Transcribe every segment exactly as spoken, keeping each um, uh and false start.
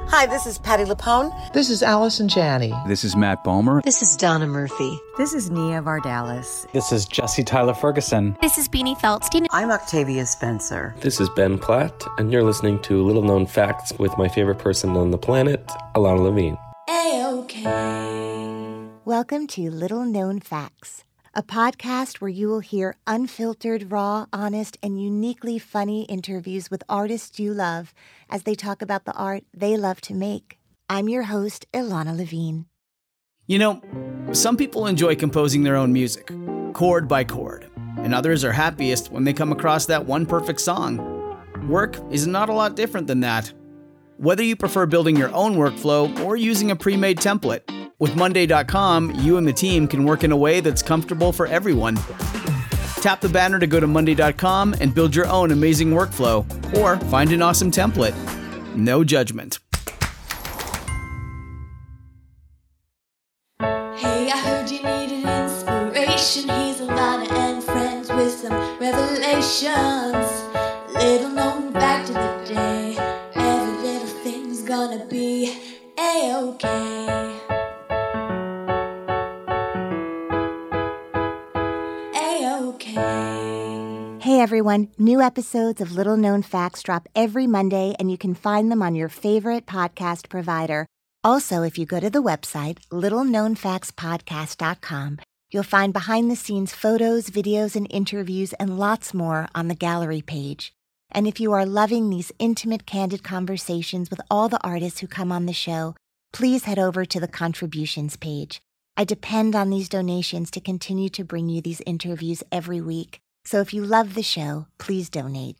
Hi, this is Patti LuPone. This is Allison Janney. This is Matt Bomer. This is Donna Murphy. This is Nia Vardalis. This is Jesse Tyler Ferguson. This is Beanie Feldstein. I'm Octavia Spencer. This is Ben Platt, and you're listening to Little Known Facts with my favorite person on the planet, Alana Levine. A-OK. Welcome to Little Known Facts, a podcast where you will hear unfiltered, raw, honest, and uniquely funny interviews with artists you love as they talk about the art they love to make. I'm your host, Ilana Levine. You know, some people enjoy composing their own music, chord by chord, and others are happiest when they come across that one perfect song. Work is not a lot different than that. Whether you prefer building your own workflow or using a pre-made template, with Monday dot com, you and the team can work in a way that's comfortable for everyone. Tap the banner to go to Monday dot com and build your own amazing workflow, or find an awesome template. No judgment. Hey, I heard you needed inspiration. Here's Alana and friends with some revelations. Little known fact of the day. Every little thing's gonna be A-OK. Hey everyone, new episodes of Little Known Facts drop every Monday and you can find them on your favorite podcast provider. Also, if you go to the website, little known facts podcast dot com, you'll find behind-the-scenes photos, videos, and interviews and lots more on the gallery page. And if you are loving these intimate, candid conversations with all the artists who come on the show, please head over to the contributions page. I depend on these donations to continue to bring you these interviews every week. So if you love the show, please donate.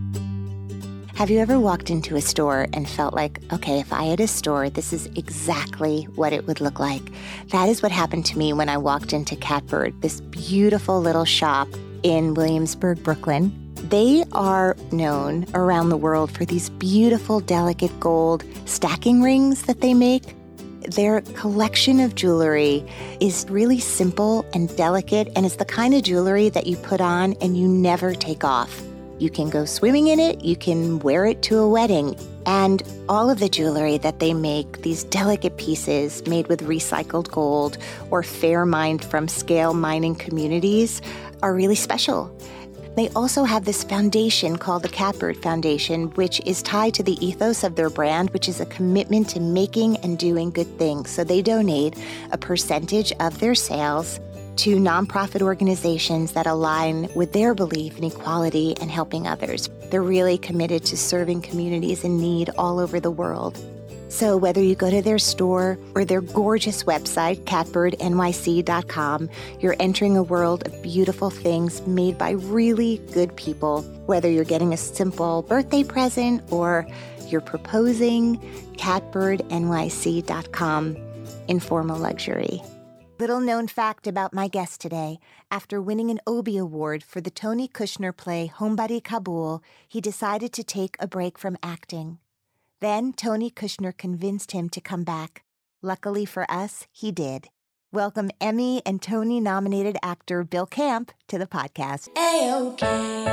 Have you ever walked into a store and felt like, okay, if I had a store, this is exactly what it would look like? That is what happened to me when I walked into Catbird, this beautiful little shop in Williamsburg, Brooklyn. They are known around the world for these beautiful, delicate gold stacking rings that they make. Their collection of jewelry is really simple and delicate, and it's the kind of jewelry that you put on and you never take off. You can go swimming in it, you can wear it to a wedding, and all of the jewelry that they make, these delicate pieces made with recycled gold or fair mined from scale mining communities, are really special. They also have this foundation called the Catbird Foundation, which is tied to the ethos of their brand, which is a commitment to making and doing good things. So they donate a percentage of their sales to nonprofit organizations that align with their belief in equality and helping others. They're really committed to serving communities in need all over the world. So whether you go to their store or their gorgeous website, catbird N Y C dot com, you're entering a world of beautiful things made by really good people. Whether you're getting a simple birthday present or you're proposing, catbird N Y C dot com, informal luxury. Little known fact about my guest today. After winning an Obie Award for the Tony Kushner play Homebody Kabul, he decided to take a break from acting. Then Tony Kushner convinced him to come back. Luckily for us, he did. Welcome Emmy and Tony-nominated actor Bill Camp to the podcast. A-OK.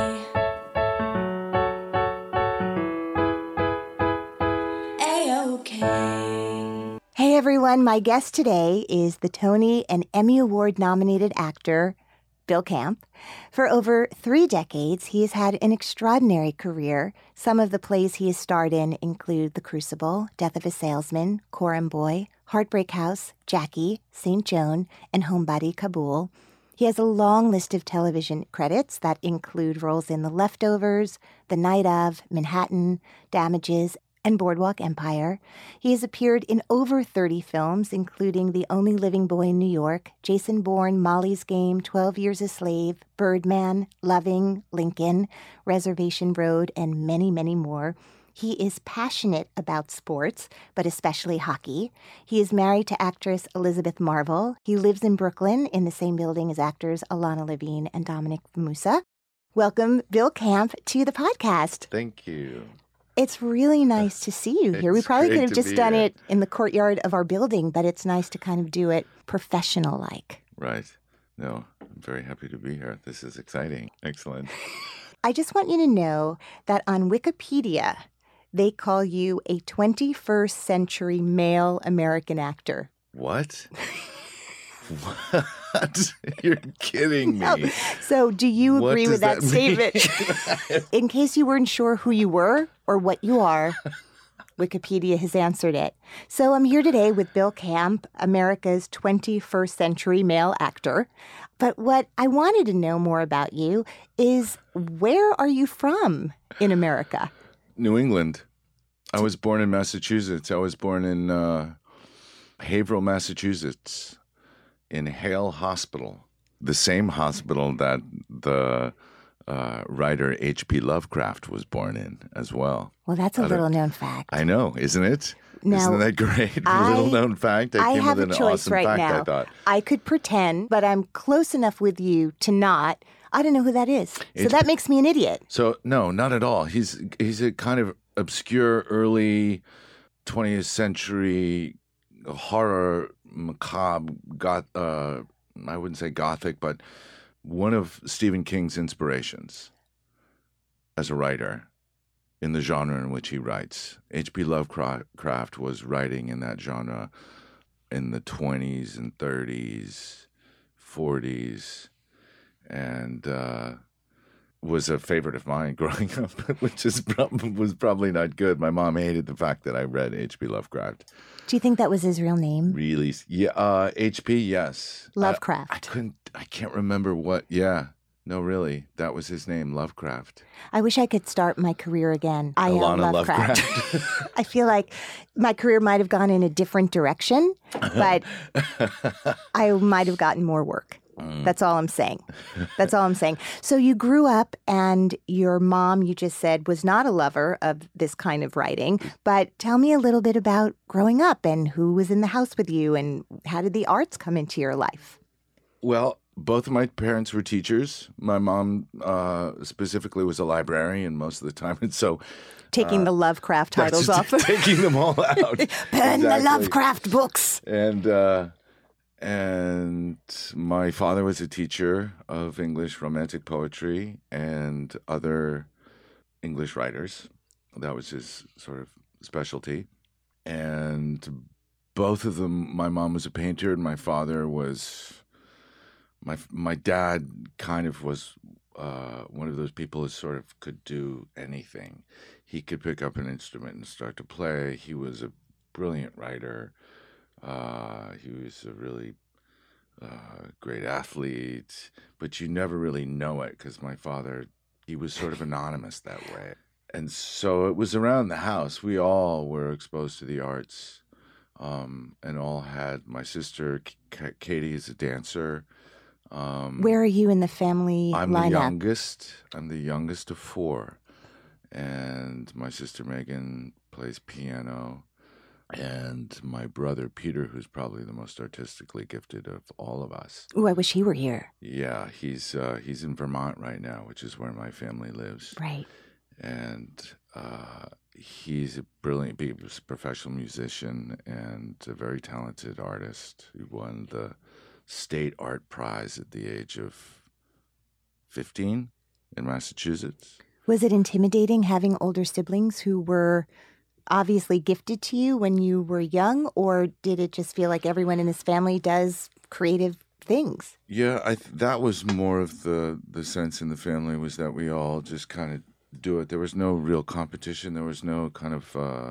A-OK. Hey everyone, my guest today is the Tony and Emmy Award-nominated actor Bill Camp. For over three decades, he has had an extraordinary career. Some of the plays he has starred in include The Crucible, Death of a Salesman, Coram Boy, Heartbreak House, Jackie, Saint Joan, and Homebody Kabul. He has a long list of television credits that include roles in The Leftovers, The Night of, Manhattan, Damages, and Boardwalk Empire. He has appeared in over thirty films, including The Only Living Boy in New York, Jason Bourne, Molly's Game, twelve Years a Slave, Birdman, Loving, Lincoln, Reservation Road, and many, many more. He is passionate about sports, but especially hockey. He is married to actress Elizabeth Marvel. He lives in Brooklyn in the same building as actors Alana Levine and Dominic Musa. Welcome, Bill Camp, to the podcast. Thank you. It's really nice to see you here. We probably could have just done here. it in the courtyard of our building, but it's nice to kind of do it professional-like. Right. No, I'm very happy to be here. This is exciting. Excellent. I just want you to know that on Wikipedia, they call you a twenty-first century male American actor. What? What? You're kidding me. No. So do you What agree does with that, that mean? statement? In case you weren't sure who you were or what you are, Wikipedia has answered it. So I'm here today with Bill Camp, America's twenty-first century male actor. But what I wanted to know more about you is, where are you from in America? New England. I was born in Massachusetts. I was born in uh, Haverhill, Massachusetts, in Hale Hospital, the same hospital that the uh, writer H P Lovecraft was born in as well. Well, that's a I don't- little known fact. I know, isn't it? Now, Isn't that great? I- Little known fact. I, I came have with a an choice awesome right fact, now. I thought. I could pretend, but I'm close enough with you to not. I don't know who that is. So It's- that makes me an idiot. So no, not at all. He's he's a kind of obscure early twentieth century horror macabre goth. Uh, I wouldn't say gothic, but one of Stephen King's inspirations as a writer in the genre in which he writes. H P Lovecraft was writing in that genre in the twenties and thirties, forties, and uh, was a favorite of mine growing up, which is prob- was probably not good. My mom hated the fact that I read H P Lovecraft. Do you think that was his real name? Really, yeah, uh, H P, yes. Lovecraft. I, I couldn't, I can't remember what, yeah. No, really, that was his name, Lovecraft. I wish I could start my career again. I am Alana Lovecraft. Lovecraft. I feel like my career might have gone in a different direction, but I might have gotten more work. That's all I'm saying. That's all I'm saying. So you grew up and your mom, you just said, was not a lover of this kind of writing. But tell me a little bit about growing up and who was in the house with you and how did the arts come into your life? Well, both of my parents were teachers. My mom uh, specifically was a librarian most of the time. And so Taking the Lovecraft titles that's off. taking them all out. Burn the Exactly. Lovecraft books. And uh, and my father was a teacher of English romantic poetry and other English writers. That was his sort of specialty. And both of them, my mom was a painter and my father was, my my dad kind of was uh, one of those people who sort of could do anything. He could pick up an instrument and start to play. He was a brilliant writer. Uh, he was a really uh, great athlete, but you never really know it because my father, he was sort of anonymous that way. And so it was around the house. We all were exposed to the arts um, and all had, my sister, K- Katie, is a dancer. Um, Where are you in the family I'm lineup? the youngest. I'm the youngest of four. And my sister Megan plays piano. And my brother Peter, who's probably the most artistically gifted of all of us. Ooh, I wish he were here. Yeah, he's uh, he's in Vermont right now, which is where my family lives. Right. And uh, he's a brilliant, he's a professional musician and a very talented artist. He won the State Art Prize at the age of fifteen in Massachusetts. Was it intimidating having older siblings who were obviously gifted to you when you were young, or did it just feel like everyone in this family does creative things? Yeah, I th- that was more of the, the sense in the family, was that we all just kind of do it. There was no real competition. There was no kind of, uh,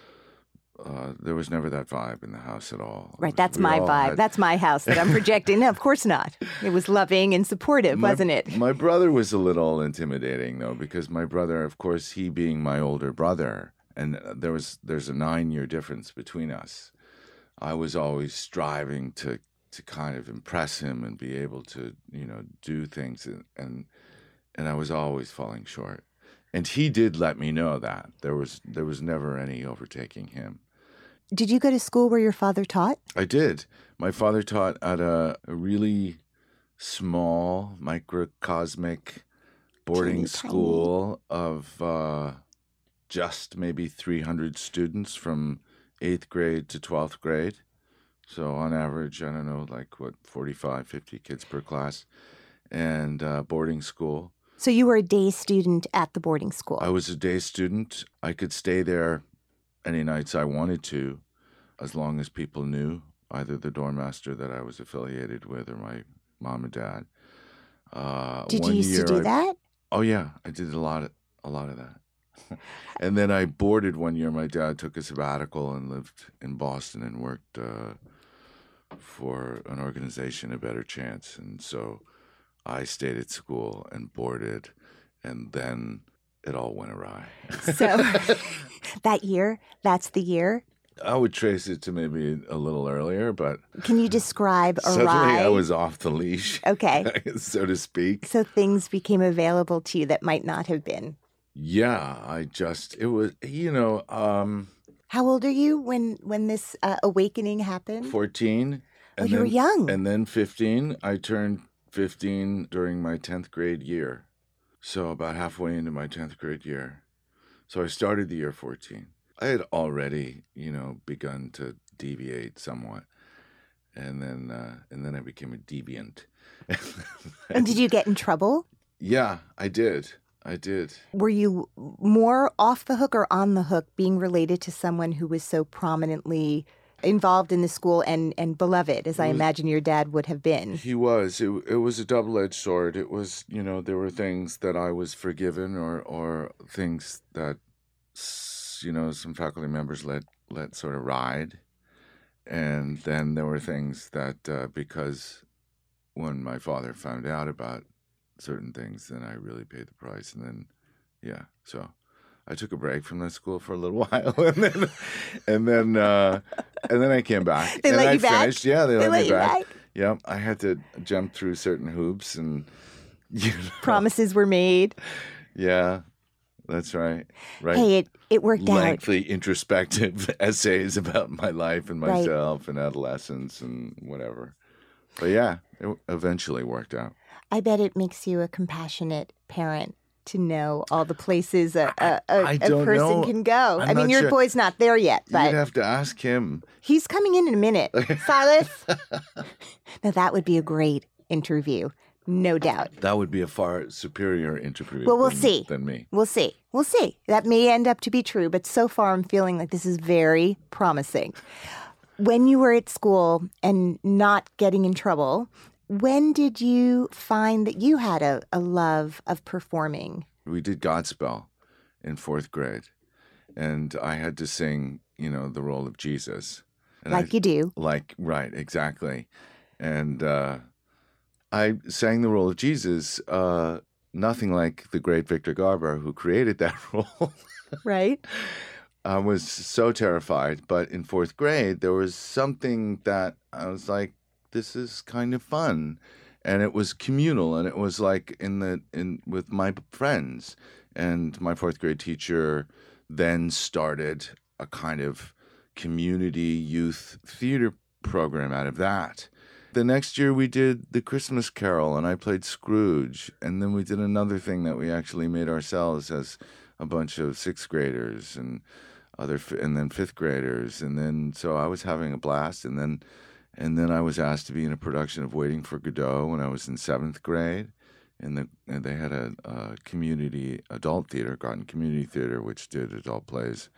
uh, there was never that vibe in the house at all. It Right, was- that's we my all vibe. had- That's my house that I'm projecting. No, of course not. It was loving and supportive, My- wasn't it? My brother was a little intimidating, though, because my brother, of course, he being my older brother, and there was there's a nine-year difference between us. I was always striving to to kind of impress him and be able to, you know, do things, and and, and I was always falling short. And he did let me know that there was there was never any overtaking him. Did you go to school where your father taught? I did. My father taught at a, a really small, microcosmic boarding Teeny tiny. school of uh, just maybe three hundred students from eighth grade to twelfth grade. So on average, I don't know, like what, forty-five, fifty kids per class. And uh, boarding school. So you were a day student at the boarding school. I was a day student. I could stay there any nights I wanted to, as long as people knew, either the dorm master that I was affiliated with or my mom and dad. Uh, Did one you used year to do I- that? Oh yeah, I did a lot of a lot of that. And then I boarded one year. My dad took a sabbatical and lived in Boston and worked uh, for an organization, A Better Chance. And so I stayed at school and boarded, and then it all went awry. So that year, that's the year. I would trace it to maybe a little earlier, but Can you describe suddenly awry? I was off the leash, Okay. so to speak. So things became available to you that might not have been. Yeah, I just, it was, you know, um, How old are you when when this uh, awakening happened? fourteen. Oh, you were then- young. And then fifteen. I turned fifteen during my tenth grade year. So about halfway into my tenth grade year. So I started the year fourteen. I had already, you know, begun to deviate somewhat. And then uh, and then I became a deviant. And did you get in trouble? Yeah, I did. I did. Were you more off the hook or on the hook being related to someone who was so prominently involved in the school and, and beloved, as I was- imagine your dad would have been? He was. It, it was a double-edged sword. It was, you know, there were things that I was forgiven or, or things that, s- you know, some faculty members let, let sort of ride. And then there were things that uh, because when my father found out about certain things, then I really paid the price. And then, yeah, so I took a break from that school for a little while, and then, and then, uh, and then I came back. They and let I you back? finished. Yeah, they, They let, let me you back. back? Yep, I had to jump through certain hoops, and you know, Promises were made. yeah, that's right. Right. Hey, it, it worked out. Lengthy introspective essays about my life and Right. myself and adolescence and whatever. But yeah, it eventually worked out. I bet it makes you a compassionate parent to know all the places a, a, a, I a don't person know. can go. I'm I mean, not your sure. boy's not there yet, You'd but have to ask him. he's coming in in a minute. Silas? Now, that would be a great interview, no doubt. That would be a far superior interview. Well, we'll than, see. Than me. We'll see. We'll see. That may end up to be true, but so far I'm feeling like this is very promising. When you were at school and not getting in trouble, when did you find that you had a, a love of performing? We did Godspell in fourth grade, and I had to sing, you know, the role of Jesus. And Like I, you do. Like, right, exactly. And uh, I sang the role of Jesus, uh, nothing like the great Victor Garber, who created that role. Right? I was so terrified. But in fourth grade, there was something that I was like, this is kind of fun. And it was communal, and it was like in the in with my friends. And my fourth grade teacher then started a kind of community youth theater program out of that. The next year we did the Christmas Carol, and I played Scrooge. And then we did another thing that we actually made ourselves as a bunch of sixth graders and other, and then fifth graders. And then so I was having a blast. And then and then I was asked to be in a production of Waiting for Godot when I was in seventh grade. And, the, and they had a, a community adult theater, Garden Community Theater, which did adult plays.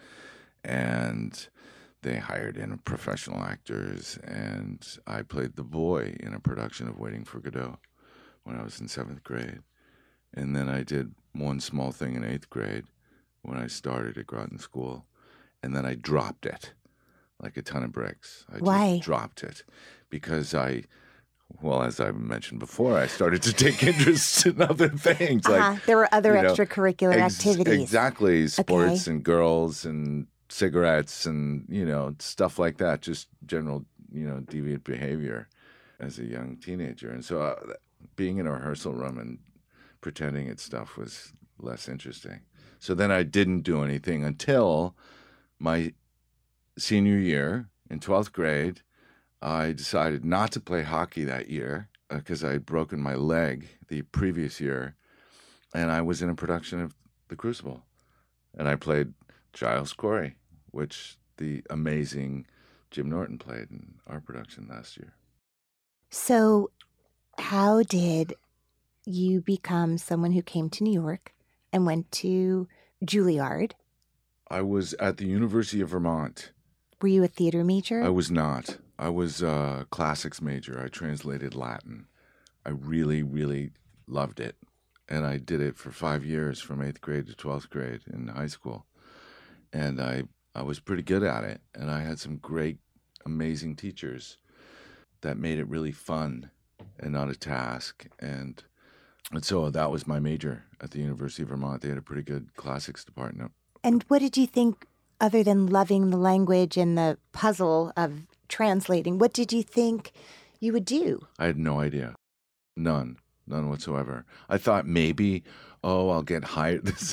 And they hired in professional actors, and I played the boy in a production of Waiting for Godot when I was in seventh grade. And then I did one small thing in eighth grade when I started at Groton School. And then I dropped it like a ton of bricks. I Why? just dropped it because I, well, as I mentioned before, I started to take interest in other things. Uh-huh. Like There were other you know, extracurricular ex- activities. Exactly. Sports Okay. and girls and cigarettes and, you know, stuff like that. Just general, you know, deviant behavior as a young teenager. And so uh, being in a rehearsal room and pretending at stuff was less interesting. So then I didn't do anything until my senior year in twelfth grade. I decided not to play hockey that year because I had broken my leg the previous year. And I was in a production of The Crucible. And I played Giles Corey, which the amazing Jim Norton played in our production last year. So, how did you become someone who came to New York and went to Juilliard. I was at the University of Vermont. Were you a theater major? I was not. I was a classics major. I translated Latin. I really, really loved it. And I did it for five years from eighth grade to twelfth grade in high school. And I, I was pretty good at it. And I had some great, amazing teachers that made it really fun and not a task. And, and so that was my major at the University of Vermont. They had a pretty good classics department. And what did you think, other than loving the language and the puzzle of translating, what did you think you would do? I had no idea. None. None whatsoever. I thought maybe, oh, I'll get hired. This,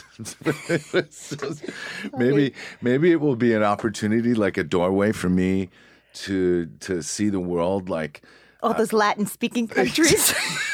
maybe, maybe it will be an opportunity, like a doorway for me to to see the world, like all those uh, Latin-speaking countries.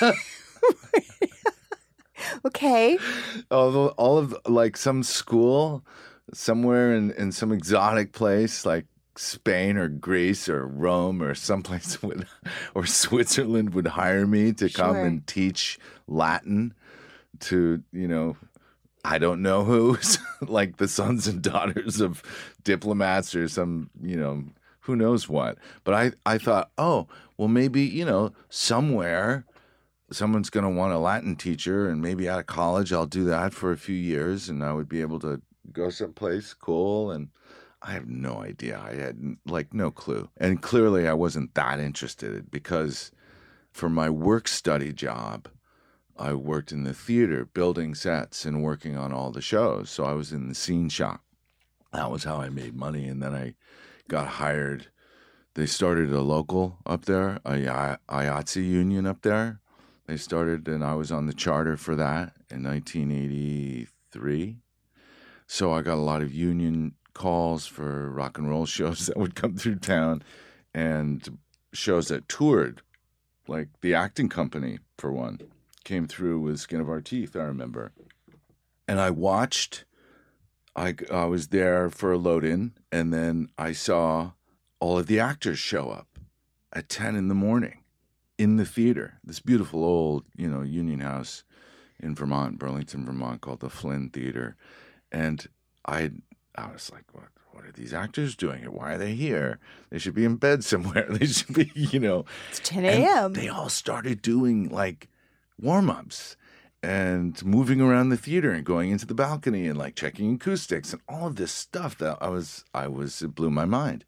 Okay. All, all of like some school somewhere in, in some exotic place, like Spain or Greece or Rome or someplace would, or Switzerland would hire me to come Sure. and teach Latin to, you know, I don't know who, like the sons and daughters of diplomats or some, you know, who knows what. But I, I thought, oh, well, maybe, you know, somewhere someone's going to want a Latin teacher, and maybe out of college I'll do that for a few years and I would be able to go someplace cool. And I have no idea. I had like no clue. And clearly I wasn't that interested, because for my work study job, I worked in the theater, building sets and working on all the shows. So I was in the scene shop. That was how I made money. And then I got hired. They started a local up there, a I A T S E union up there. They started, and I was on the charter for that in nineteen eighty-three. So I got a lot of union calls for rock and roll shows that would come through town, and shows that toured, like the acting company, for one, came through with Skin of Our Teeth, I remember. And I watched, I, I was there for a load-in, and then I saw all of the actors show up at ten in the morning in the theater, this beautiful old, you know, union house in Vermont, Burlington, Vermont, called the Flynn Theater. And I I was like, what what are these actors doing here? Why are they here? They should be in bed somewhere. They should be, you know. It's ten a.m. They all started doing like warm-ups and moving around the theater and going into the balcony and like checking acoustics and all of this stuff that I was, I was, it blew my mind.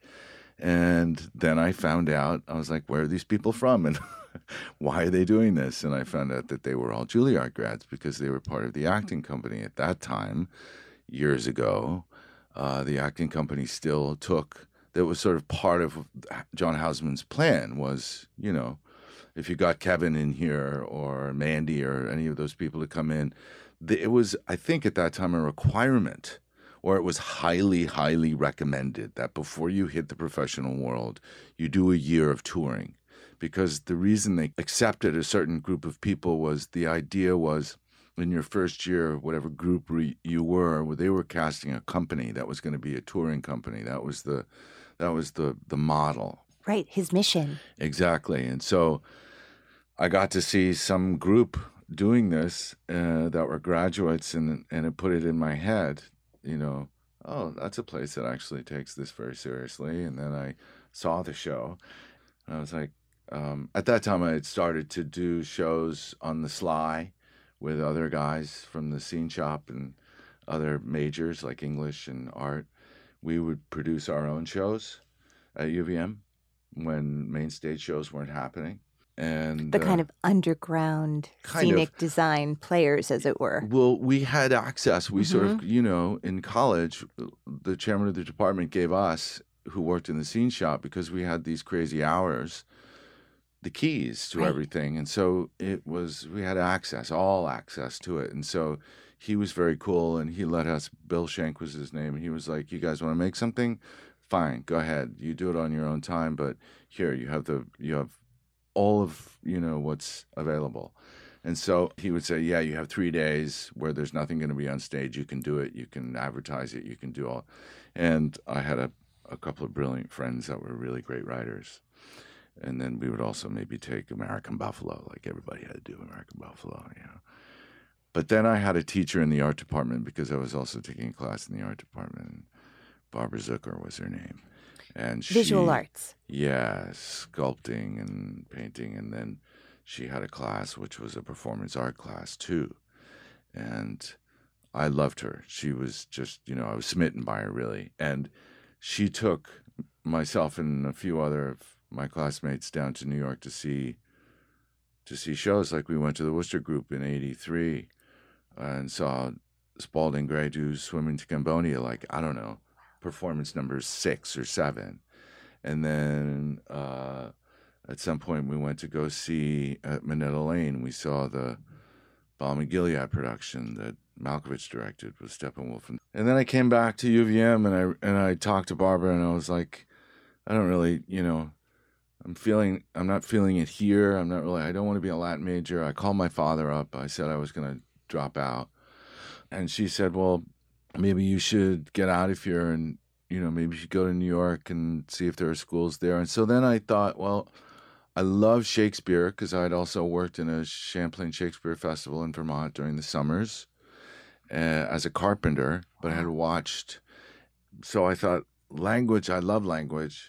And then I found out, I was like, where are these people from? And why are they doing this? And I found out that they were all Juilliard grads, because they were part of the acting company at that time, years ago. Uh, the acting company still took, that was sort of part of John Houseman's plan was, you know, if you got Kevin in here or Mandy or any of those people to come in, it was, I think at that time, a requirement, or it was highly, highly recommended that before you hit the professional world, you do a year of touring. Because the reason they accepted a certain group of people was the idea was, in your first year, whatever group re- you were, they were casting a company that was going to be a touring company. That was the, that was the the model. Right, his mission. Exactly. And so I got to see some group doing this uh, that were graduates, and and it put it in my head, you know, oh, that's a place that actually takes this very seriously. And then I saw the show, and I was like, um, at that time I had started to do shows on the sly with other guys from the scene shop and other majors like English and art. We would produce our own shows at U V M when main stage shows weren't happening. And the kind uh, of underground kind scenic of. design players, as it were. Well, we had access. We Mm-hmm. sort of, you know, in college, the chairman of the department gave us, who worked in the scene shop, because we had these crazy hours, the keys to Right. everything. And so it was, we had access, all access to it. And so he was very cool, and he let us, Bill Schenk was his name, and he was like, you guys want to make something? Fine, go ahead. You do it on your own time, but here, you have the, you have all of, you know, what's available. And so he would say, yeah, you have three days where there's nothing going to be on stage. You can do it. You can advertise it. You can do all. And I had a, a couple of brilliant friends that were really great writers. And then we would also maybe take American Buffalo, like everybody had to do American Buffalo, you know. But then I had a teacher in the art department because I was also taking a class in the art department. Barbara Zucker was her name. And she, Visual arts. Yeah, sculpting and painting. And then she had a class which was a performance art class too. And I loved her. She was just, you know, I was smitten by her really. And she took myself and a few other of my classmates down to New York to see to see shows. Like we went to the Wooster Group in eighty-three and saw Spalding Gray do Swimming to Cambodia, like, I don't know, performance number six or seven. And then uh, at some point we went to go see at Minetta Lane, we saw the Balm and Gilead production that Malkovich directed with Steppenwolf. And then I came back to U V M and I and I talked to Barbara and I was like, I don't really, you know, I'm feeling, I'm not feeling it here. I'm not really, I don't want to be a Latin major. I called my father up. I said I was going to drop out. And she said, well, maybe you should get out of here and, you know, maybe you should go to New York and see if there are schools there. And so then I thought, well, I love Shakespeare because I'd also worked in a Champlain Shakespeare Festival in Vermont during the summers uh, as a carpenter, but I had watched. So I thought, language, I love language.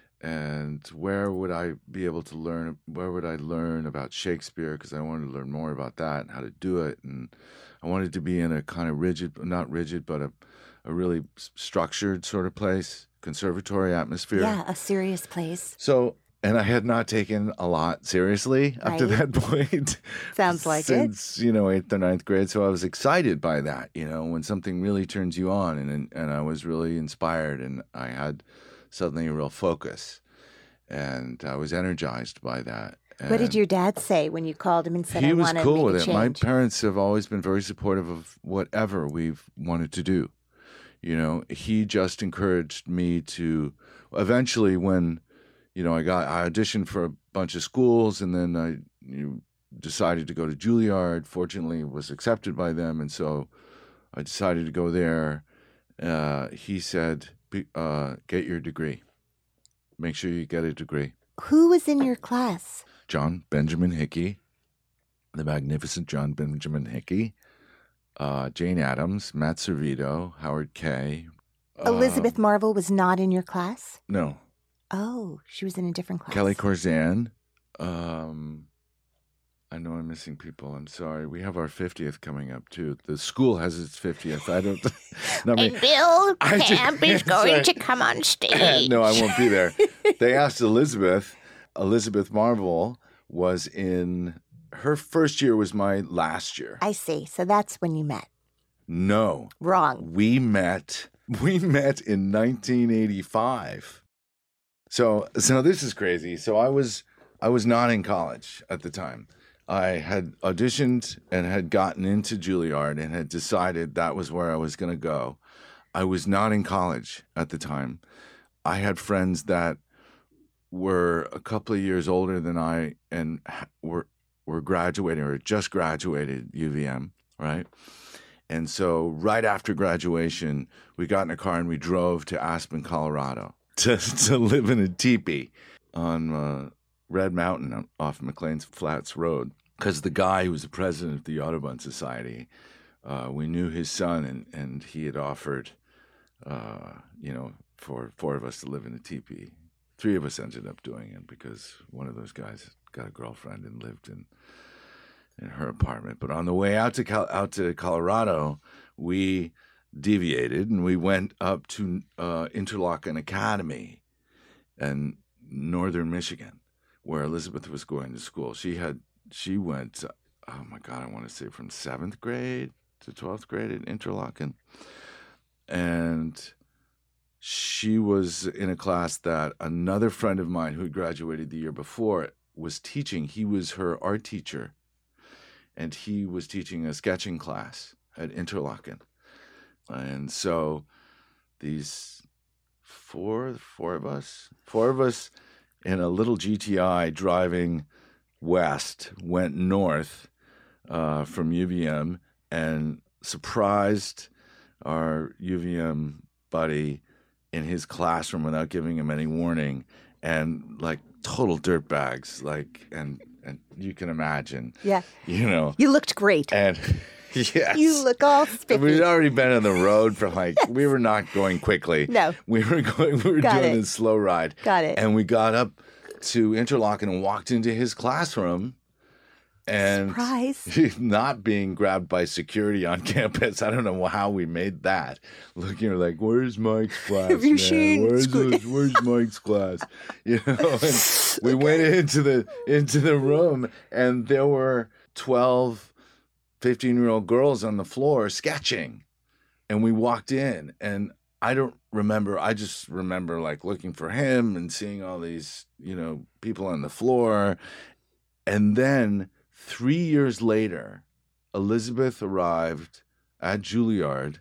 And where would I be able to learn, where would I learn about Shakespeare? Because I wanted to learn more about that and how to do it. And I wanted to be in a kind of rigid, not rigid, but a, a really structured sort of place, conservatory atmosphere. Yeah, a serious place. So, and I had not taken a lot seriously up to Right. that point. Sounds like it. Since, you know, eighth or ninth grade. So I was excited by that, you know, when something really turns you on. And, and I was really inspired and I had suddenly a real focus. And I was energized by that. What did And your dad say when you called him and said, he I was want to cool make with a it. change? My parents have always been very supportive of whatever we've wanted to do. You know, he just encouraged me to eventually when, you know, I got, I auditioned for a bunch of schools and then I you know, decided to go to Juilliard. Fortunately, was accepted by them. And so I decided to go there. Uh, he said, uh, get your degree. Make sure you get a degree. Who was in your class? John Benjamin Hickey, the magnificent John Benjamin Hickey, uh, Jane Addams, Matt Servito, Howard Kay. Elizabeth um, Marvel was not in your class? No. Oh, she was in a different class. Kelly Corzan. Um, I know I'm missing people. I'm sorry. We have our fiftieth coming up, too. The school has its fiftieth. I don't... no, I mean, And Bill I just- Camp is going sorry. to come on stage. No, I won't be there. They asked Elizabeth. Elizabeth Marvel was in... Her first year was my last year. I see. So that's when you met. No. Wrong. We met... We met in nineteen eighty-five. So, so this is crazy. So I was, I was not in college at the time. I had auditioned and had gotten into Juilliard and had decided that was where I was going to go. I was not in college at the time. I had friends that were a couple of years older than I and were were graduating or just graduated U V M, right? And so right after graduation, we got in a car and we drove to Aspen, Colorado to, to live in a teepee on uh, Red Mountain off McLean's Flats Road. Because the guy who was the president of the Audubon Society, uh, we knew his son and, and he had offered, uh, you know, for four of us to live in a teepee. Three of us ended up doing it because one of those guys got a girlfriend and lived in in her apartment. But on the way out to Cal- out to Colorado, we deviated and we went up to uh, Interlochen Academy in northern Michigan, where Elizabeth was going to school. She had she went, oh my God, I want to say from seventh grade to twelfth grade at Interlochen, and she was in a class that another friend of mine who had graduated the year before was teaching. He was her art teacher. And he was teaching a sketching class at Interlochen. And so these four, four of us, four of us in a little G T I driving west went north uh, from U V M and surprised our U V M buddy in his classroom without giving him any warning and like total dirt bags, like, and and you can imagine, Yeah. you know, You looked great. and yes, You look all spiffy. we'd already been on the road for like we were not going quickly. No. we were going. We were Got doing it. this slow ride. Got it. And we got up to Interlochen and walked into his classroom. And Surprise. not being grabbed by security on campus. I don't know how we made that. Looking like, where's Mike's class? Have you man? seen Where's, school- the- where's Mike's class? You know, and we went into the into the room, and there were twelve, fifteen-year-old girls on the floor sketching. And we walked in, and I don't remember. I just remember like looking for him and seeing all these, you know, people on the floor. And then three years later, Elizabeth arrived at Juilliard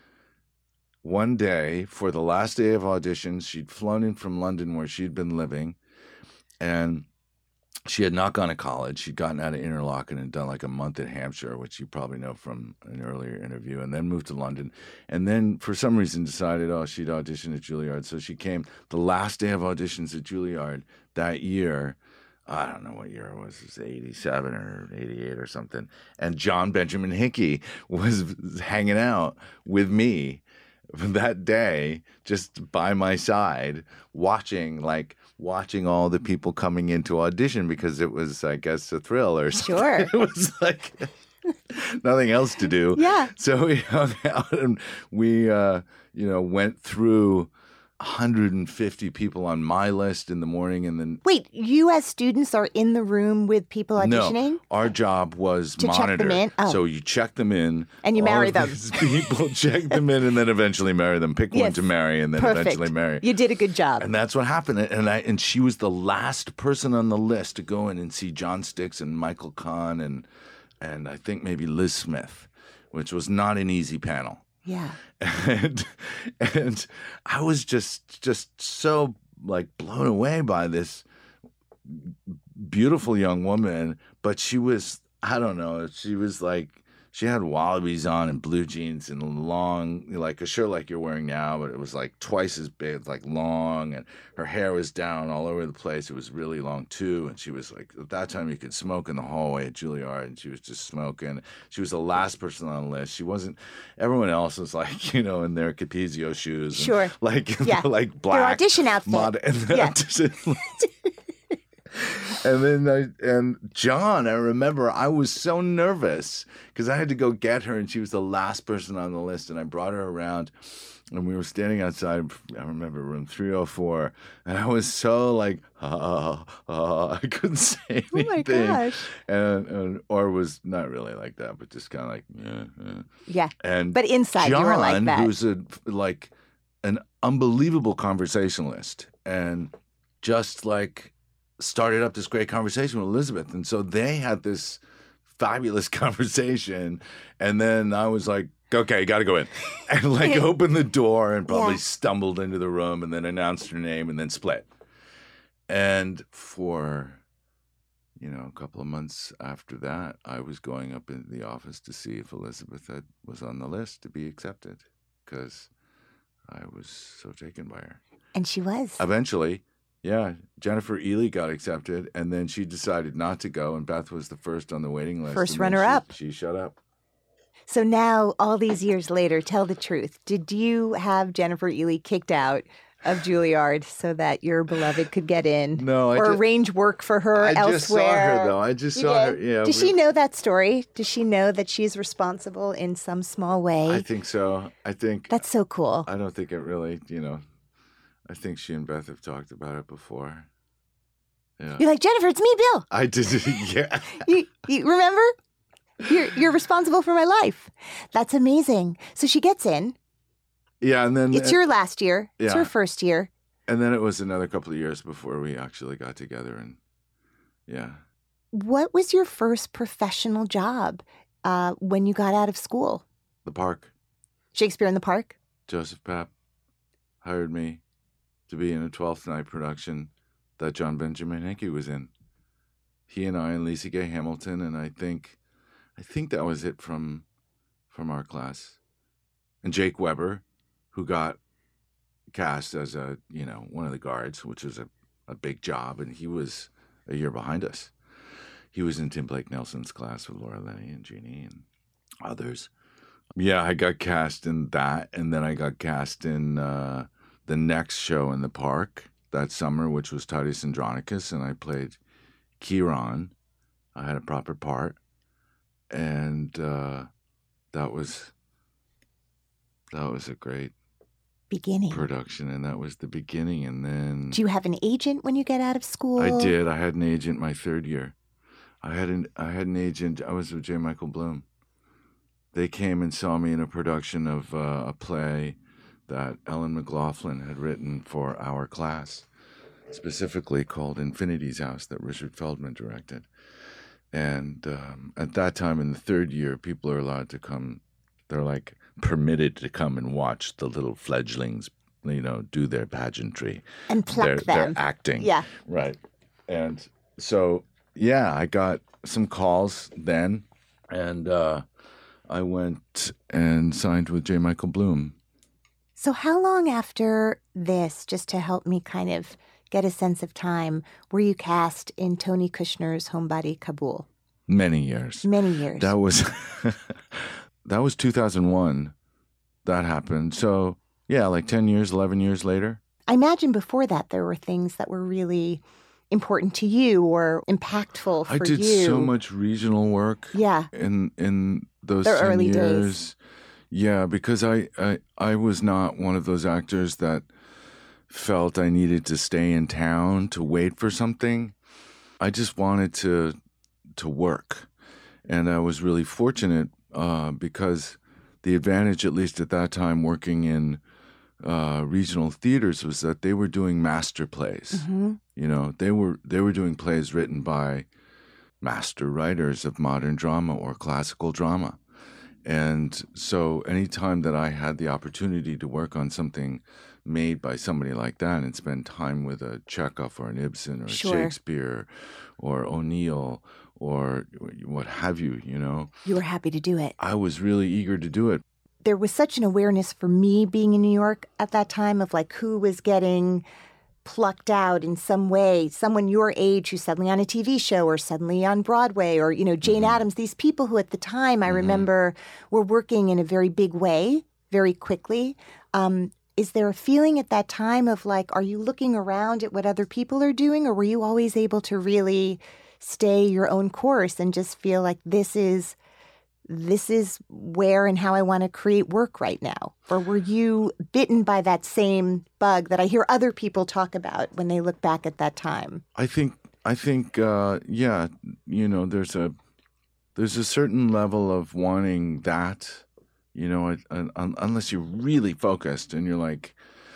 one day for the last day of auditions. She'd flown in from London where she'd been living, and she had not gone to college. She'd gotten out of Interlochen and done like a month in Hampshire, which you probably know from an earlier interview, and then moved to London. And then for some reason decided, oh, she'd audition at Juilliard. So she came the last day of auditions at Juilliard that year. I don't know what year it was. It was eighty-seven or eighty-eight or something. And John Benjamin Hickey was hanging out with me that day, just by my side, watching, like, watching all the people coming into audition because it was, I guess, a thrill or something. Sure. It was like nothing else to do. Yeah. So we hung out and we, uh, you know, went through one hundred fifty people on my list in the morning, and then Wait, you as students are in the room with people auditioning? no, our job was To check monitor. them in? Oh. So you check them in, And you all marry of them. these People check them in, and then eventually marry them. Pick one Yes. to marry, and then Perfect. eventually marry. You did a good job. And that's what happened. And I and she was the last person on the list to go in and see John Sticks and Michael Kahn and and I think maybe Liz Smith, which was not an easy panel. Yeah. And and I was just just so like blown away by this beautiful young woman, but she was, I don't know, she was like, she had wallabies on and blue jeans and long, like a shirt like you're wearing now, but it was like twice as big, like long, and her hair was down all over the place. It was really long too, and she was like, at that time you could smoke in the hallway at Juilliard, and she was just smoking. She was the last person on the list. She wasn't, everyone else was like, you know, in their Capezio shoes. And Sure. like, Yeah. like Their black. audition outfit. Mod- and the Yeah. audition- And then I, and John, I remember I was so nervous because I had to go get her, and she was the last person on the list, and I brought her around, and we were standing outside, I remember room three oh four, and I was so like, ah, ah, I couldn't say anything. Oh my gosh. And, and or was not really like that, but just kind of like, yeah, yeah. Yeah. And But inside you were like John, that. who's a like an unbelievable conversationalist, and just like started up this great conversation with Elizabeth. And so they had this fabulous conversation. And then I was like, okay, got to go in. And like opened the door and probably Yeah. stumbled into the room and then announced her name and then split. And for, you know, a couple of months after that, I was going up into the office to see if Elizabeth had, was on the list to be accepted because I was so taken by her. And she was. Eventually, yeah, Jennifer Ely got accepted, and then she decided not to go, and Beth was the first on the waiting list. First and then runner-up. She, she shut up. So now, all these years later, tell the truth. Did you have Jennifer Ely kicked out of Juilliard so that your beloved could get in? No, I Or ju- arrange work for her I elsewhere? just saw her, though. I just You saw did? her. Yeah. Does we- she know that story? Does she know that she's responsible in some small way? I think so. I think. That's so cool. I don't think it really, you know, I think she and Beth have talked about it before. Yeah. You're like, Jennifer, it's me, Bill. I did. Yeah. You, you remember? You're you're responsible for my life. That's amazing. So she gets in. Yeah, and then It's your last year. It's yeah. her first year. and then it was another couple of years before we actually got together, and yeah. What was your first professional job uh, when you got out of school? The Park. Shakespeare in the Park? Joseph Papp hired me to be in a Twelfth Night production that John Benjamin Hickey was in. He and I and Lisa Gay Hamilton, and I think, I think that was it from, from our class. And Jake Weber, who got cast as a, you know, one of the guards, which was a a big job, and he was a year behind us. He was in Tim Blake Nelson's class with Laura Linney and Jeannie and others. Yeah, I got cast in that, and then I got cast in uh, the next show in the park that summer, which was Titus Andronicus, and I played Chiron. I had a proper part, and uh, that was that was a great beginning production, and that was the beginning. And then, do you have an agent when you get out of school? I did. I had an agent my third year. I had an I had an agent. I was with J. Michael Bloom. They came and saw me in a production of uh, a play that Ellen McLaughlin had written for our class, specifically called Infinity's House, that Richard Feldman directed. And um, at that time, in the third year, people are allowed to come. They're like permitted to come and watch the little fledglings, you know, do their pageantry and pluck their, them. Their acting. Yeah. Right. And so, yeah, I got some calls then, and uh, I went and signed with J. Michael Bloom. So how long after this, just to help me kind of get a sense of time, were you cast in Tony Kushner's Homebody Kabul? Many years. Many years. That was that was two thousand one. That happened. So, yeah, like ten years, eleven years later. I imagine before that there were things that were really important to you or impactful for you. I did you. so much regional work. Yeah. In in those the ten early years. days. Yeah, because I, I I was not one of those actors that felt I needed to stay in town to wait for something. I just wanted to to work, and I was really fortunate uh, because the advantage, at least at that time, working in uh, regional theaters, was that they were doing master plays. Mm-hmm. You know, they were they were doing plays written by master writers of modern drama or classical drama. And so anytime that I had the opportunity to work on something made by somebody like that and spend time with a Chekhov or an Ibsen or Sure. Shakespeare or O'Neill or what have you, you know, You were happy to do it. I was really eager to do it. There was such an awareness for me being in New York at that time of like who was getting plucked out in some way, someone your age who's suddenly on a T V show or suddenly on Broadway or, you know, Jane Mm-hmm. Addams, these people who at the time I Mhm. remember were working in a very big way, very quickly. Um, is there a feeling at that time of like, are you looking around at what other people are doing, or were you always able to really stay your own course and just feel like this is this is where and how I want to create work right now? Or were you bitten by that same bug that I hear other people talk about when they look back at that time? I think I think uh, yeah, you know, there's a there's a certain level of wanting that, you know, I, I, unless you're really focused and you're like,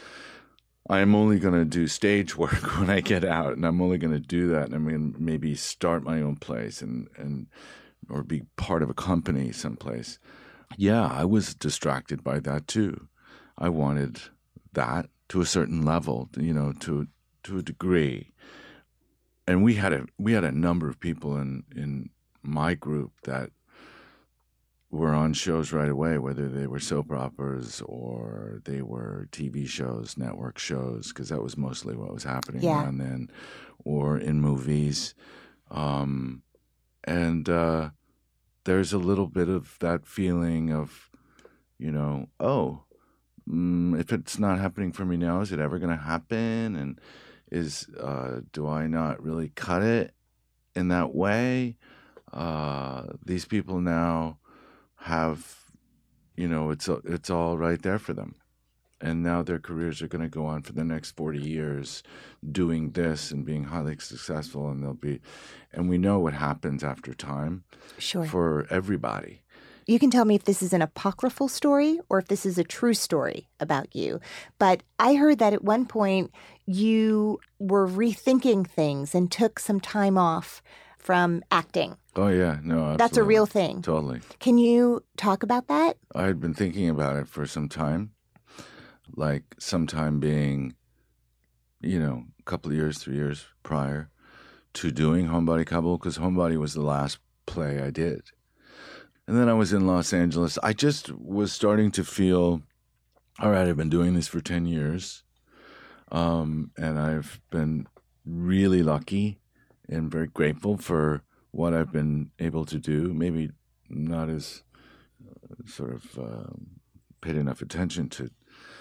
I'm only going to do stage work when I get out, and I'm only going to do that, and I'm going to maybe start my own place and and or be part of a company someplace. Yeah, I was distracted by that too. I wanted that to a certain level, you know, to to a degree. And we had a we had a number of people in in my group that were on shows right away, whether they were soap operas or they were T V shows, network shows, because that was mostly what was happening Yeah. around then, or in movies. Um, and uh, there's a little bit of that feeling of, you know, oh, mm, if it's not happening for me now, is it ever going to happen? And is uh, do I not really cut it in that way? Uh, these people now have, you know, it's it's all right there for them, and now their careers are going to go on for the next forty years doing this and being highly successful, and they'll be, and we know what happens after time Sure. for everybody. You can tell me if this is an apocryphal story or if this is a true story about you. But I heard that at one point you were rethinking things and took some time off from acting. Oh yeah, no, absolutely. That's a real thing. Totally. Can you talk about that? I had been thinking about it for some time, like sometime being, you know, a couple of years, three years prior to doing Homebody Kabul, because Homebody was the last play I did. And then I was in Los Angeles. I just was starting to feel, all right, I've been doing this for ten years. Um, and I've been really lucky and very grateful for what I've been able to do. Maybe not as uh, sort of um, paid enough attention to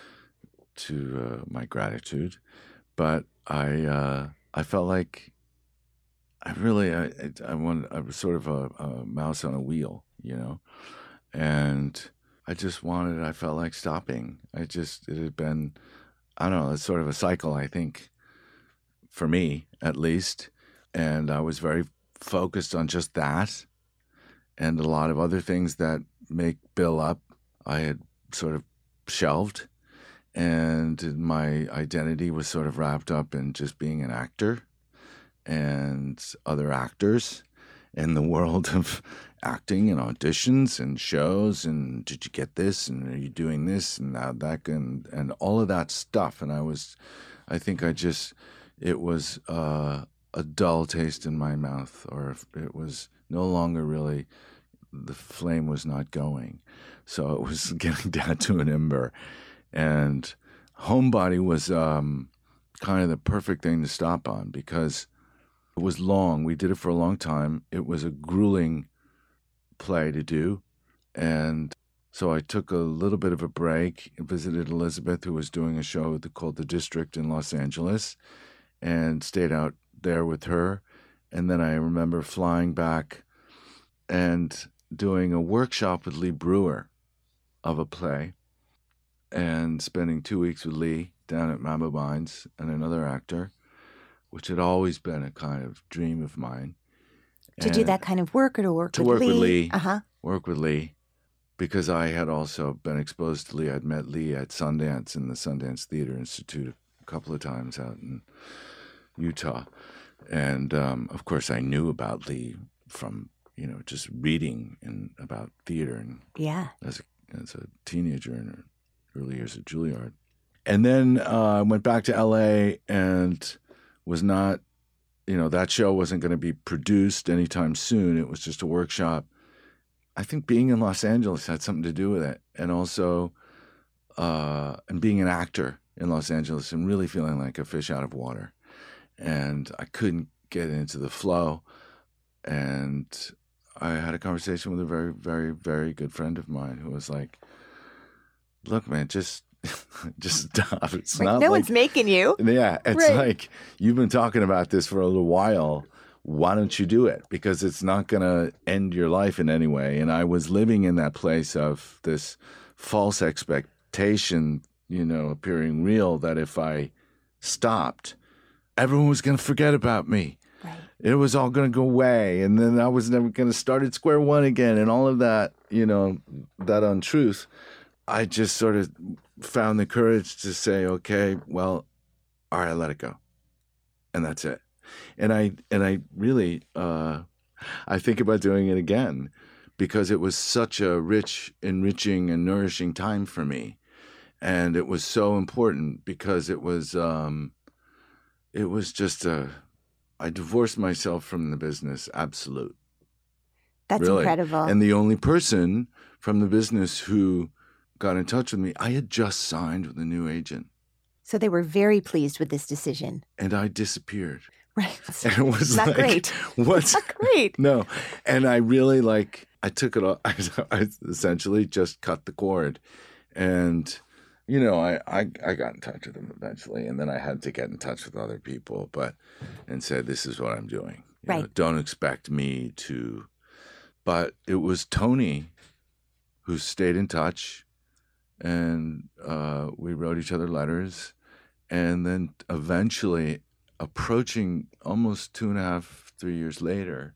to uh, my gratitude, but I uh, I felt like I really I I, I, wanted, I was sort of a, a mouse on a wheel, you know, and I just wanted. I felt like stopping. I just it had been I don't know. It's sort of a cycle, I think, for me at least, and I was very focused on just that, and a lot of other things that make Bill up, I had sort of shelved. And my identity was sort of wrapped up in just being an actor and other actors in the world of acting and auditions and shows and did you get this and are you doing this and that, that and, and all of that stuff. And I was, I think I just, it was uh, a dull taste in my mouth, or it was no longer really, the flame was not going. So it was getting down to an ember. And Homebody was um, kind of the perfect thing to stop on because it was long. We did it for a long time. It was a grueling play to do. And so I took a little bit of a break and visited Elizabeth, who was doing a show called The District in Los Angeles, and stayed out there with her. And then I remember flying back and doing a workshop with Lee Brewer of a play, and spending two weeks with Lee down at Mambo Mines and another actor, which had always been a kind of dream of mine. To and do that kind of work or to work to with work Lee? with Lee. Uh-huh. Work with Lee, because I had also been exposed to Lee. I'd met Lee at Sundance in the Sundance Theater Institute a couple of times out in Utah. And, um, of course, I knew about Lee from, you know, just reading and about theater and yeah. as a, as a teenager and early years at Juilliard. And then uh, I went back to L A and was not, you know, that show wasn't going to be produced anytime soon. It was just a workshop. I think being in Los Angeles had something to do with it. And also, uh, and being an actor in Los Angeles and really feeling like a fish out of water. And I couldn't get into the flow. And I had a conversation with a very, very, very good friend of mine who was like, look, man, just just stop. It's like, not no like, one's making you. Yeah, it's right. like, you've been talking about this for a little while. Why don't you do it? Because it's not going to end your life in any way. And I was living in that place of this false expectation, you know, appearing real, that if I stopped, everyone was going to forget about me. Right. It was all going to go away. And then I was never going to start at square one again and all of that, you know, that untruth. I just sort of found the courage to say, okay, well, all right, let it go. And that's it. And I and I really, uh, I think about doing it again because it was such a rich, enriching, and nourishing time for me. And it was so important because it was, um, it was just a, I divorced myself from the business, absolute. That's really. Incredible. And the only person from the business who got in touch with me, I had just signed with a new agent. So they were very pleased with this decision. And I disappeared. Right. And it was not like, great. What's not great. No. And I really like, I took it all, I, I essentially just cut the cord. And, you know, I, I, I got in touch with them eventually. And then I had to get in touch with other people, but, and said, this is what I'm doing. You right. know, don't expect me to, but it was Tony who stayed in touch. And uh, we wrote each other letters. And then eventually, approaching almost two and a half, three years later,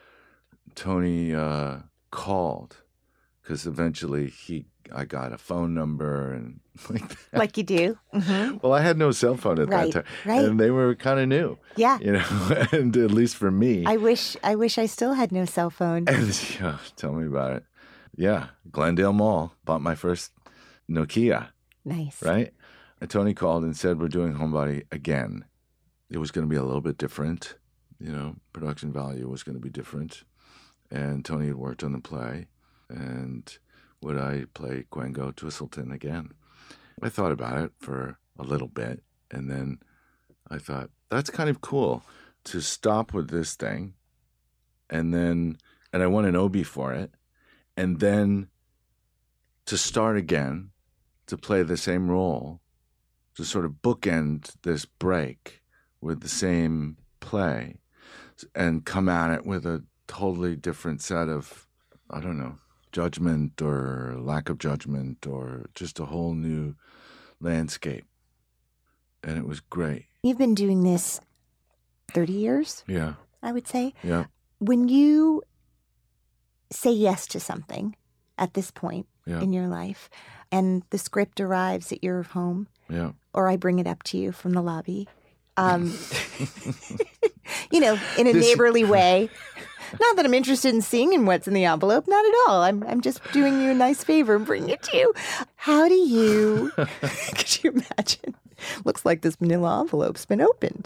Tony uh, called because eventually he, I got a phone number and like that. Like you do. Mm-hmm. Well, I had no cell phone at right, that time, right. and they were kind of new. Yeah, you know, and at least for me, I wish, I wish I still had no cell phone. And, yeah, tell me about it. Yeah, Glendale Mall, bought my first Nokia. Nice. Right? And Tony called and said, we're doing Homebody again. It was going to be a little bit different. You know, production value was going to be different. And Tony had worked on the play. And would I play Quango Twistleton again? I thought about it for a little bit. And then I thought, that's kind of cool to stop with this thing. And then, and I won an Obie for it. And then to start again, to play the same role, to sort of bookend this break with the same play and come at it with a totally different set of, I don't know, judgment or lack of judgment or just a whole new landscape. And it was great. You've been doing this thirty years, Yeah. I would say. Yeah. When you say yes to something at this point Yeah. in your life and the script arrives at your home, Yeah. or I bring it up to you from the lobby, um, you know, in a This- neighborly way. Not that I'm interested in seeing what's in the envelope. Not at all. I'm I'm just doing you a nice favor and bringing it to you. How do you, could you imagine? Looks like this manila envelope's been opened.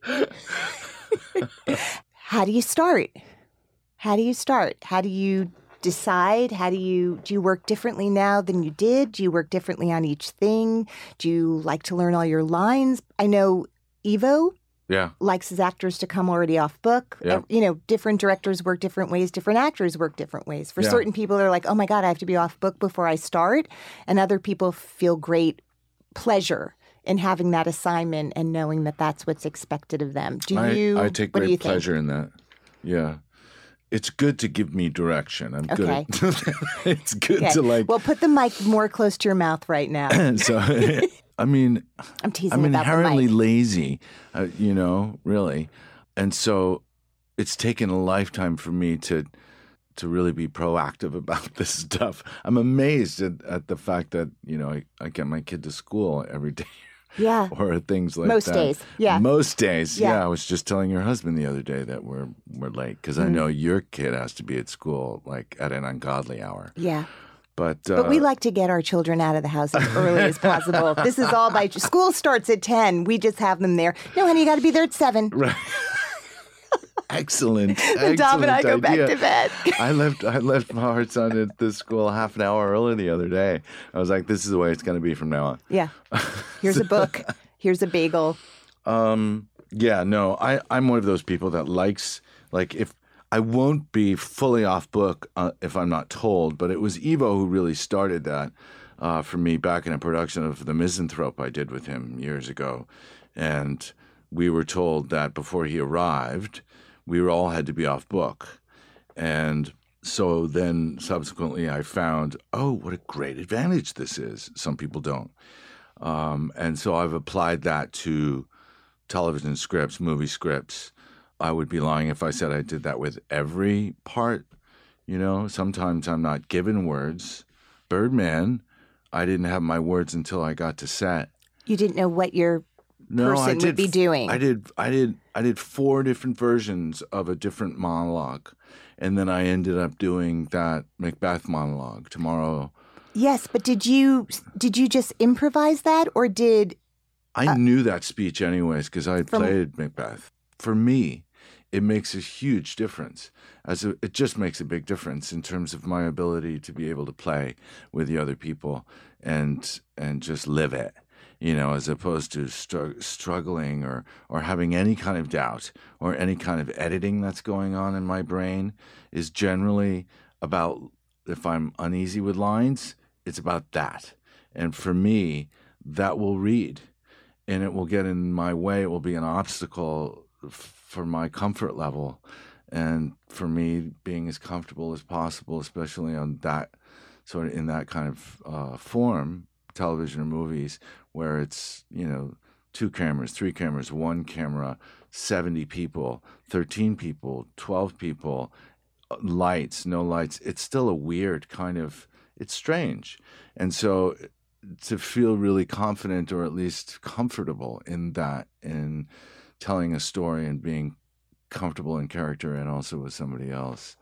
How do you start? How do you start? How do you decide? How do you, do you work differently now than you did? Do you work differently on each thing? Do you like to learn all your lines? I know Ivo Yeah. likes his actors to come already off book. Yeah. Uh, you know, different directors work different ways. Different actors work different ways. For Yeah. certain people, they're like, oh my God, I have to be off book before I start. And other people feel great pleasure in having that assignment and knowing that that's what's expected of them. Do I, you? I take what do you great pleasure in that. Yeah. It's good to give me direction. I'm Okay. good at It's good Okay. to like Well, put the mic more close to your mouth right now. so I mean I'm teasing I'm about the inherently mic. lazy, uh, you know, really. And so it's taken a lifetime for me to to really be proactive about this stuff. I'm amazed at, at the fact that, you know, I, I get my kid to school every day Yeah. or things like Most that. days, yeah. Most days. Yeah. Yeah. I was just telling your husband the other day that we're we're late because Mm. I know your kid has to be at school like at an ungodly hour. Yeah. But uh, But we like to get our children out of the house as early as possible. This is all by school starts at ten. We just have them there. No, honey, you got to be there at seven. right. Excellent. And Dom and I go excellent back idea. to bed. I left I left my our son at the school half an hour early the other day. I was like, this is the way it's going to be from now on. Yeah. Here's a book. Here's a bagel. Um, yeah, no, I, I'm one of those people that likes, like, if I won't be fully off book uh, if I'm not told, but it was Ivo who really started that uh, for me back in a production of The Misanthrope I did with him years ago. And we were told that before he arrived, we were all had to be off book. And so then subsequently I found, oh, what a great advantage this is. Some people don't. Um, and so I've applied that to television scripts, movie scripts. I would be lying if I said I did that with every part. You know, sometimes I'm not given words. Birdman, I didn't have my words until I got to set. You didn't know what your No, I person did, would be doing. I did. I did. I did four different versions of a different monologue, and then I ended up doing that Macbeth monologue tomorrow. Yes, but did you did you just improvise that, or did I knew that speech anyways because I had from- played Macbeth. For me, it makes a huge difference. As a, it just makes a big difference in terms of my ability to be able to play with the other people and and just live it, you know, as opposed to str- struggling or or having any kind of doubt or any kind of editing that's going on in my brain is generally about if I'm uneasy with lines, it's about that. And for me, that will read and it will get in my way. It will be an obstacle f- for my comfort level and for me being as comfortable as possible, especially on that sort of in that kind of uh, form, television or movies, where it's, you know, two cameras, three cameras, one camera, seventy people, thirteen people, twelve people, lights, no lights. It's still a weird kind of, it's strange. And so to feel really confident or at least comfortable in that, in telling a story and being comfortable in character and also with somebody else,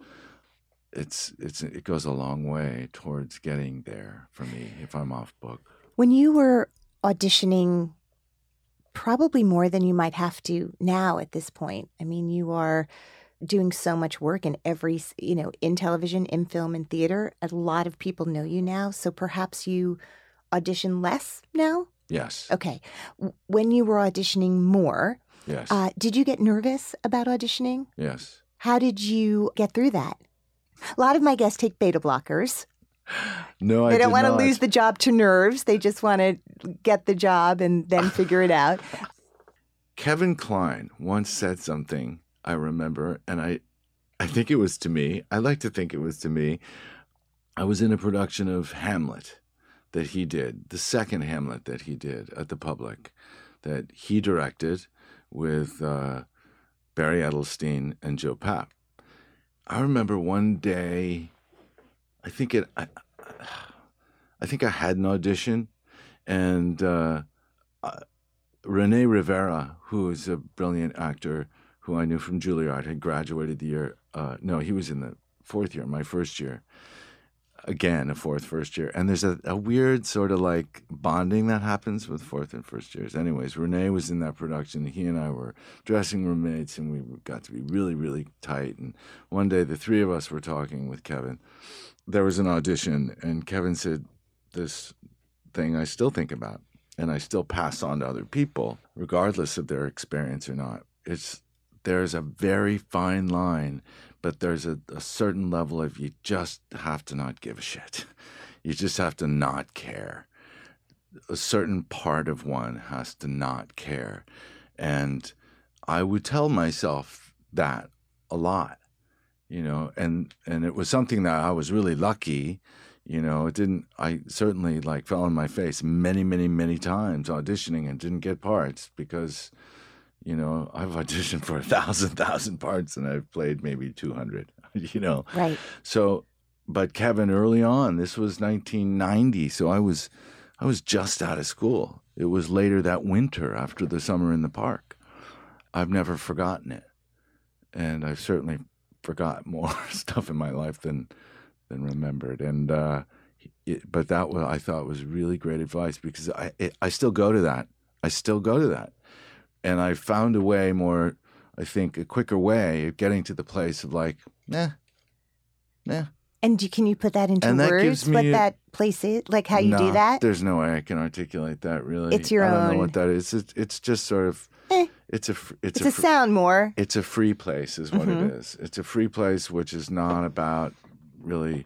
it's it's it goes a long way towards getting there for me if I'm off book. when you were auditioning, probably more than you might have to now at this point? I mean, you are doing so much work in every, you know, in television, in film, in theater. A lot of people know you now, so perhaps you audition less now? Yes. Okay. W- When you were auditioning more, Yes. uh, did you get nervous about auditioning? yes. How did you get through that? A lot of my guests take beta blockers. No, I They don't did want to not. lose the job to nerves. They just want to get the job and then figure it out. Kevin Kline once said something I remember, and I, I think it was to me. I like to think it was to me. I was in a production of Hamlet that he did, the second Hamlet that he did at the Public, that he directed with uh, Barry Edelstein and Joe Papp. I remember one day, I think it, I, I think I had an audition, and uh, uh, Rene Rivera, who is a brilliant actor who I knew from Juilliard, had graduated the year. Uh, no, he was in the fourth year, my first year. Again, a fourth first year. And there's a, a weird sort of like bonding that happens with fourth and first years. Anyways, Rene was in that production. He and I were dressing room mates, and we got to be really, really tight. And one day, the three of us were talking with Kevin. There was an audition, and Kevin said this thing I still think about, and I still pass on to other people, regardless of their experience or not. It's there's a very fine line, but there's a, a certain level of you just have to not give a shit. You just have to not care. A certain part of one has to not care. And I would tell myself that a lot, you know, and, and it was something that I was really lucky. You know, it didn't, I certainly like fell on my face many, many, many times auditioning and didn't get parts because, you know, I've auditioned for a thousand, thousand parts and I've played maybe two hundred, you know. Right. So, but Kevin, early on, this was nineteen ninety, so I was, I was just out of school. It was later that winter after the summer in the park. I've never forgotten it. And I've certainly forgot more stuff in my life than than remembered. And, uh, it, but that was, I thought was really great advice because I, it, I still go to that. I still go to that. And I found a way more, I think, a quicker way of getting to the place of like, nah, nah. And do, can you put that into And that words, gives me what a- that place is? Like how you no, do that? There's no way I can articulate that really. It's your I don't own- know what that is. It's, it's just sort of, Eh, it's a, fr- it's, it's a fr- sound more. It's a free place is what Mhm. it is. It's a free place which is not about really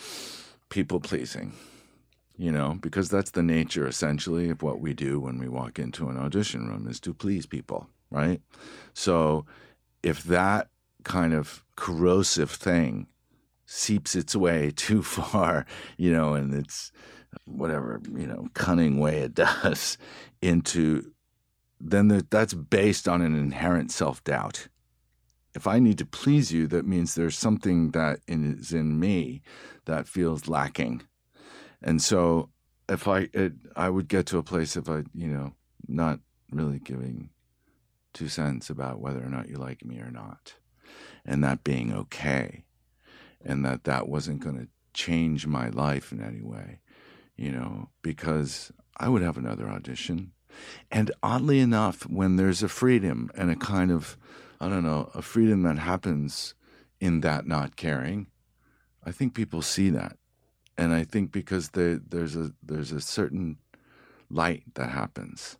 people pleasing, you know, because that's the nature essentially of what we do when we walk into an audition room is to please people, right? So if that kind of corrosive thing seeps its way too far, you know, and it's whatever, you know, cunning way it does into, then the, that's based on an inherent self-doubt. If I need to please you, that means there's something that is in me that feels lacking. And so if I, it, I would get to a place of, I, you know, not really giving two cents about whether or not you like me or not, and that being okay, and that that wasn't going to change my life in any way, you know, because I would have another audition. And oddly enough, when there's a freedom and a kind of, I don't know, a freedom that happens in that not caring, I think people see that. And I think because there, there's a there's a certain light that happens,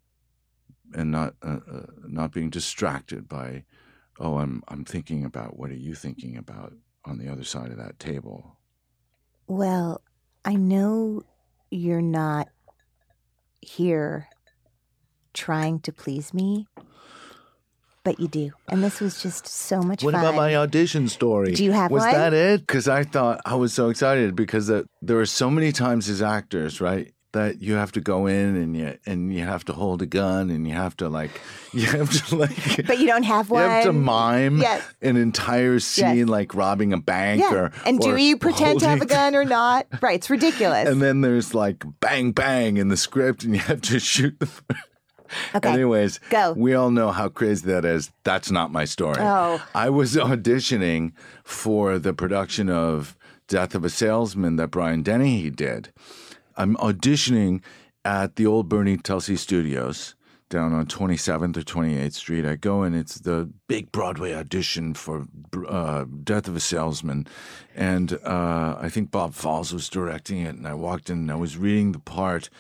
and not uh, uh, not being distracted by, oh, I'm I'm thinking about what are you thinking about on the other side of that table. Well, I know you're not here trying to please me, but you do. And this was just so much What fun. about my audition story? Do you have was one? that it? Because I thought I was so excited because the, there are so many times as actors, right, that you have to go in and you and you have to hold a gun and you have to like you have to like. But you don't have one. You have to mime Yes. an entire scene Yes. like robbing a bank Yeah. or and do or you pretend to have a holding- gun or not? Right. It's ridiculous. And then there's like bang bang in the script and you have to shoot the. okay. Anyways, Go. we all know how crazy that is. That's not my story. Oh. I was auditioning for the production of Death of a Salesman that Brian Dennehy did. I'm auditioning at the old Bernie Telsey Studios down on twenty-seventh or twenty-eighth Street. I go and it's the big Broadway audition for uh, Death of a Salesman. And uh, I think Bob Falls was directing it. And I walked in and I was reading the part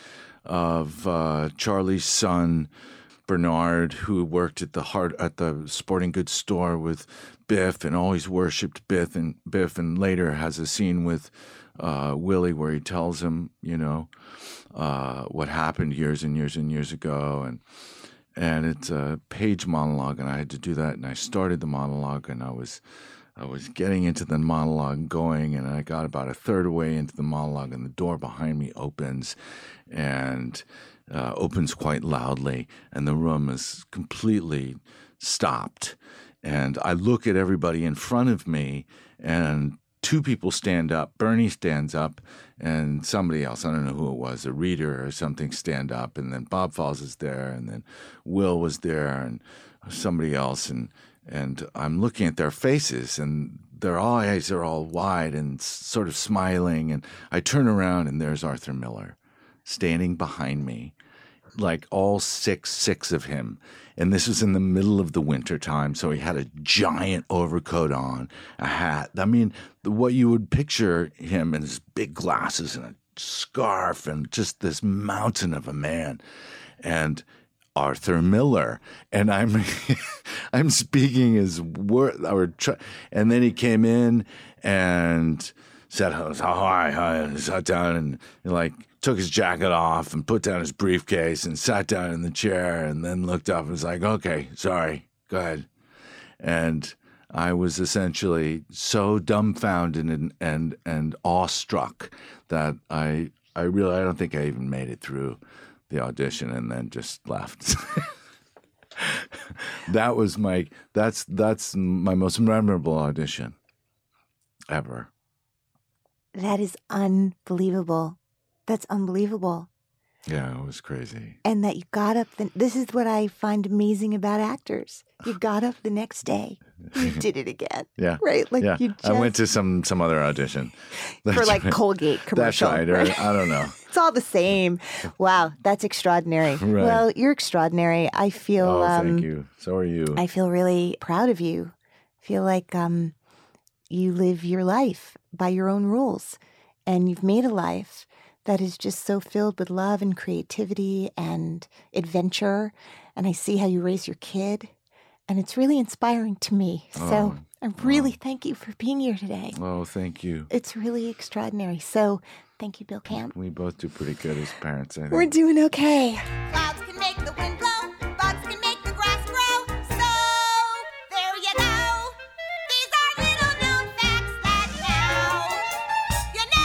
of uh, Charlie's son, Bernard, who worked at the heart at the sporting goods store with Biff and always worshipped Biff and Biff, and later has a scene with uh, Willie where he tells him, you know, uh, what happened years and years and years ago, and and it's a page monologue, and I had to do that, and I started the monologue, and I was I was getting into the monologue going, and I got about a third away into the monologue, and the door behind me opens, and uh, opens quite loudly, and the room is completely stopped. And I look at everybody in front of me, and two people stand up. Bernie stands up, and somebody else, I don't know who it was, a reader or something, stand up, and then Bob Falls is there, and then Will was there, and somebody else, and and I'm looking at their faces, and their eyes are all wide and sort of smiling, and I turn around, and there's Arthur Miller standing behind me, like all six, six of him. And this was in the middle of the winter time, so he had a giant overcoat on, a hat. I mean, what you would picture him in his big glasses and a scarf and just this mountain of a man. And Arthur Miller, and I'm I'm speaking his word, or try, and then he came in and said hi, hi, and sat down and, and like took his jacket off and put down his briefcase and sat down in the chair, and then looked up and was like, "Okay, sorry, go ahead." And I was essentially so dumbfounded and and and awestruck that I I really I don't think I even made it through the audition, and then just left. That was my that's that's my most memorable audition ever. That is unbelievable. That's unbelievable. Yeah, it was crazy. And that you got up, the, this is what I find amazing about actors. You got up the next day. You did it again. Yeah. Right? Like yeah. you just... I went to some some other audition. For That's like right. Colgate commercial. That's right. Or, right? I don't know. It's all the same. Wow, that's extraordinary. Right. Well, you're extraordinary. I feel Oh, um, thank you. So are you. I feel really proud of you. I feel like um, you live your life by your own rules, and you've made a life that is just so filled with love and creativity and adventure. And I see how you raise your kid, and it's really inspiring to me. So Oh, I really thank you for being here today. Oh, thank you. It's really extraordinary. So thank you, Bill Camp. We both do pretty good as parents, I think. We're doing okay. Clouds can make the wind blow, bugs can make the grass grow. So there you go. These are little known facts that now you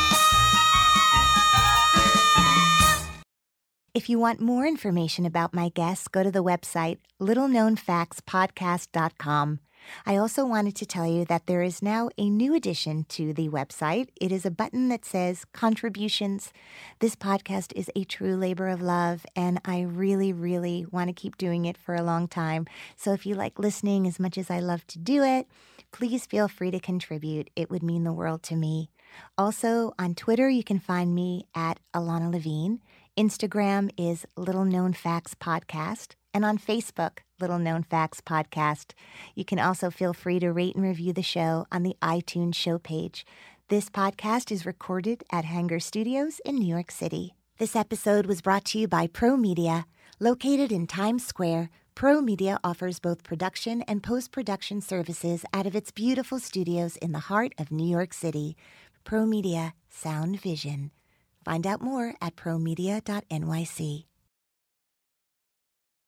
know. If you want more information about my guests, go to the website little known facts podcast dot com. I also wanted to tell you that there is now a new addition to the website. It is a button that says contributions. This podcast is a true labor of love, and I really, really want to keep doing it for a long time. So if you like listening as much as I love to do it, please feel free to contribute. It would mean the world to me. Also, on Twitter, you can find me at Alana Levine. Instagram is Little Known Facts Podcast. And on Facebook, Little Known Facts Podcast. You can also feel free to rate and review the show on the iTunes show page. This podcast is recorded at Hanger Studios in New York City. This episode was brought to you by Pro Media. Located in Times Square, Pro Media offers both production and post-production services out of its beautiful studios in the heart of New York City. Pro Media, Sound Vision. Find out more at pro media dot n y c.